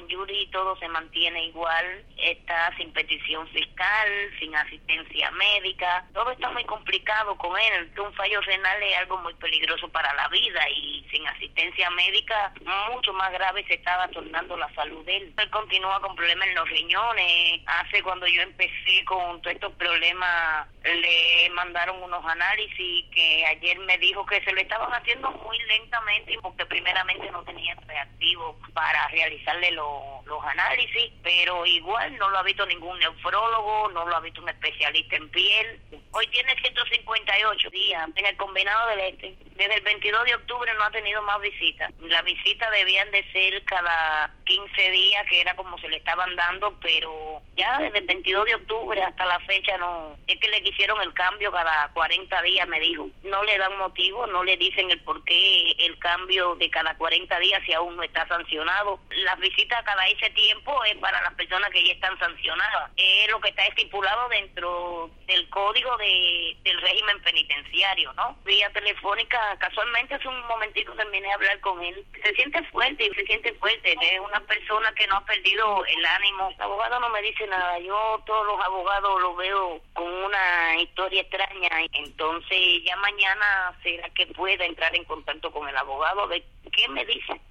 Yuri todo se mantiene igual, está sin petición fiscal, sin asistencia médica, todo está muy complicado con él. Un fallo renal es algo muy peligroso para la vida y sin asistencia médica mucho más grave se estaba tornando la salud de él. Él continúa con problemas en los riñones. Hace cuando yo empecé con todos estos problemas le mandaron unos análisis que ayer me dijo que se lo estaban haciendo muy lentamente porque primeramente no tenían reactivo para realizarle los análisis, pero igual no lo ha visto ningún nefrólogo, no lo ha visto un especialista en piel. Hoy tiene 158 días en el Combinado del Este. Desde el 22 de octubre no ha tenido más visitas. Las visitas debían de ser cada 15 días, que era como se le estaban dando, pero ya desde el 22 de octubre hasta la fecha no. Es que le quisieron el cambio cada 40 días, me dijo. No le dan motivo, no le dicen el por qué el cambio de cada 40 días si aún no está sancionado. Las visitas cada ese tiempo es para las personas que ya están sancionadas. Es lo que está estipulado dentro del código del régimen penitenciario, ¿no? Vía telefónica, casualmente hace un momentito terminé a hablar con él. Se siente fuerte, es una persona que no ha perdido el ánimo. El abogado no me dice nada, yo todos los abogados los veo con una historia extraña, entonces ya mañana será que pueda entrar en contacto con el abogado a ver qué me dice.